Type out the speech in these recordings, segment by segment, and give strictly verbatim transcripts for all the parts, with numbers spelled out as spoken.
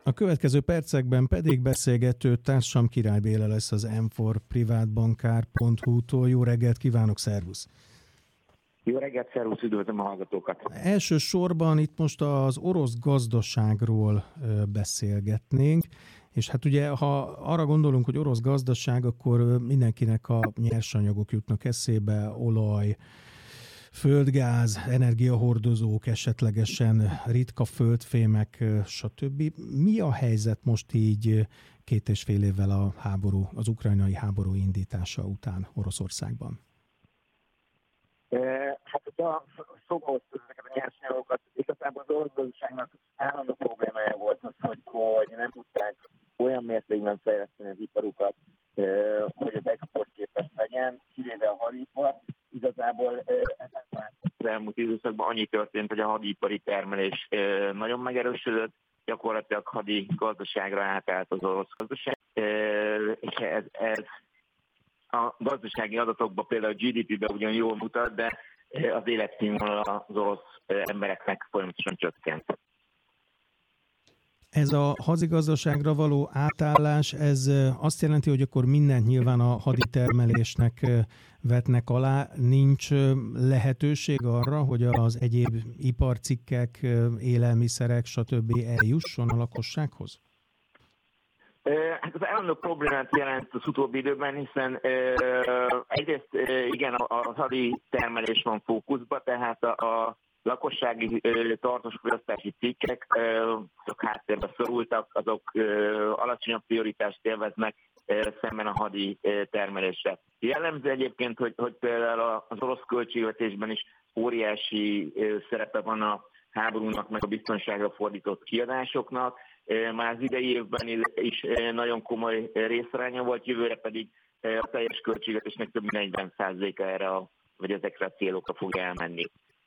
A következő percekben pedig beszélgető társam Király Béla lesz az em négy privátbankár pont hu-tól. Jó reggelt kívánok, szervusz! Jó reggelt, szervusz, üdvözlöm a hallgatókat! Elsősorban itt most az orosz gazdaságról beszélgetnénk, és hát ugye, ha arra gondolunk, hogy orosz gazdaság, akkor mindenkinek a nyersanyagok jutnak eszébe, olaj, földgáz, energiahordozók, esetlegesen ritka földfémek, stb. Mi a helyzet most így két és fél évvel a háború, az ukrajnai háború indítása után Oroszországban? Hát, hogyha szóba hoztuk ezeket a nyersanyagokat, igazából az orosz gazdaságnak állandó problémája volt az, hogy, hogy nem tudták olyan mértékben fejleszteni az iparukat, hogy az exportképes legyen, kivéve a hadipar. Igazából az elmúlt időszakban annyi történt, hogy a hadipari termelés nagyon megerősödött, gyakorlatilag hadi gazdaságra átállt az orosz gazdaság, és ez, ez a gazdasági adatokban például a gé dé pé-ben ugyan jól mutat, de az életszínvonal az orosz embereknek folyamatosan csökkent. Ez a hadigazdaságra való átállás, ez azt jelenti, hogy akkor mindent nyilván a haditermelésnek vetnek alá, nincs lehetőség arra, hogy az egyéb iparcikkek, élelmiszerek, stb. Eljusson a lakossághoz? Hát az állandó problémát jelent az utóbbi időben, hiszen egyrészt igen, a hadi termelés van fókuszban, tehát a, a lakossági tartós fogyasztási cikkek, azok háttérbe szorultak, azok alacsonyabb prioritást élveznek szemben a hadi termelésre. Jellemző egyébként, hogy, hogy például az orosz költségvetésben is óriási szerepe van a háborúnak, meg a biztonságra fordított kiadásoknak. Már az idei évben is nagyon komoly részaránya volt, jövőre pedig a teljes költségvetésnek több mint negyven százaléka erre, a, vagy ezekre a célokra fog elmenni.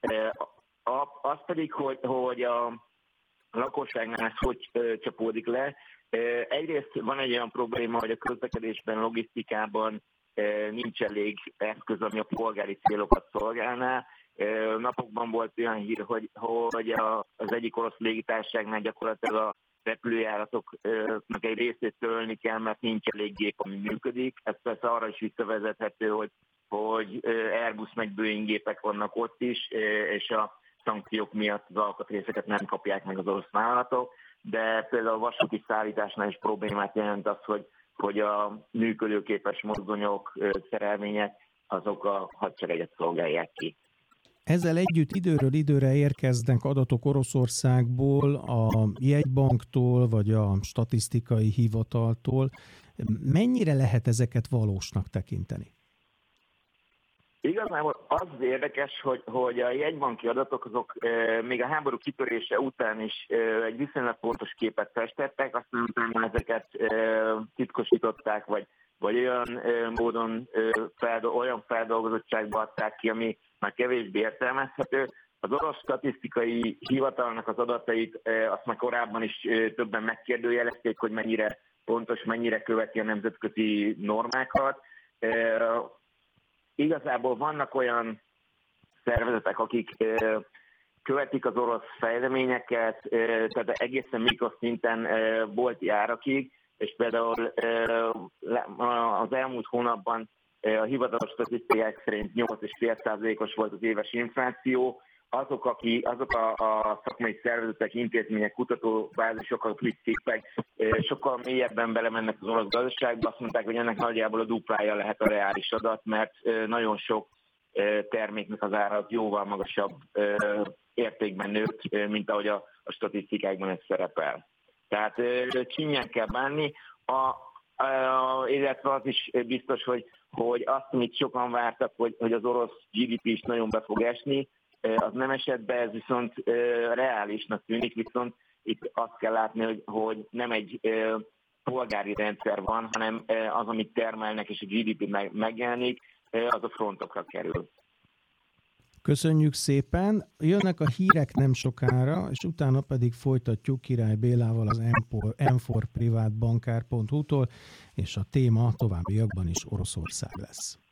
Az pedig, hogy, hogy a lakosságnál ez hogy csapódik le. Egyrészt van egy olyan probléma, hogy a közlekedésben, a logisztikában nincs elég eszköz, ami a polgári célokat szolgálná. Napokban volt olyan hír, hogy, hogy az egyik orosz légitársaságnál gyakorlatilag a repülőjáratoknak egy részét törölni kell, mert nincs elég gép, ami működik. Ez persze arra is visszavezethető, hogy, hogy Airbus meg Boeing gépek vannak ott is, és a szankciók miatt az alkatrészeket nem kapják meg az orosz vállalatok, de például a vasúti szállításnál is problémát jelent az, hogy, hogy a működőképes mozdonyok, szerelvények, azok a hadsereget szolgálják ki. Ezzel együtt időről időre érkeznek adatok Oroszországból, a jegybanktól, vagy a statisztikai hivataltól. Mennyire lehet ezeket valósnak tekinteni? Igazából az érdekes, hogy, hogy a jegybanki adatok azok e, még a háború kitörése után is e, egy viszonylag pontos képet festettek, aztán utána ezeket e, titkosították, vagy, vagy olyan e, módon e, feldol, olyan feldolgozottságba adták ki, ami már kevésbé értelmezhető. Az orosz statisztikai hivatalnak az adatait e, azt már korábban is e, többen megkérdőjelezték, hogy mennyire pontos, mennyire követi a nemzetközi normákat. E, Igazából vannak olyan szervezetek, akik követik az orosz fejleményeket, tehát egészen mikroszinten bolti árakig, és például az elmúlt hónapban a hivatalos statisztikák szerint nyolc egész öt százalékos volt az éves infláció. Azok, aki, azok a, a szakmai szervezetek, intézmények, kutatóbázisok, akik sokkal mélyebben belemennek az orosz gazdaságba, azt mondták, hogy ennek nagyjából a duplája lehet a reális adat, mert nagyon sok terméknek az ára jóval magasabb értékben nőtt, mint ahogy a, a statisztikákban ez szerepel. Tehát csinyán kell bánni, a, a, illetve az is biztos, hogy, hogy azt, amit sokan vártak, hogy, hogy az orosz gé dé pé is nagyon be fog esni, az nem esett be, ez viszont reálisnak tűnik, viszont itt azt kell látni, hogy, hogy nem egy polgári rendszer van, hanem az, amit termelnek, és a gé dé pé meg, megjelenik, az a frontokra kerül. Köszönjük szépen. Jönnek a hírek nem sokára, és utána pedig folytatjuk Király Bélával az em négy privátbankár pont hu-tól, és a téma továbbiakban is Oroszország lesz.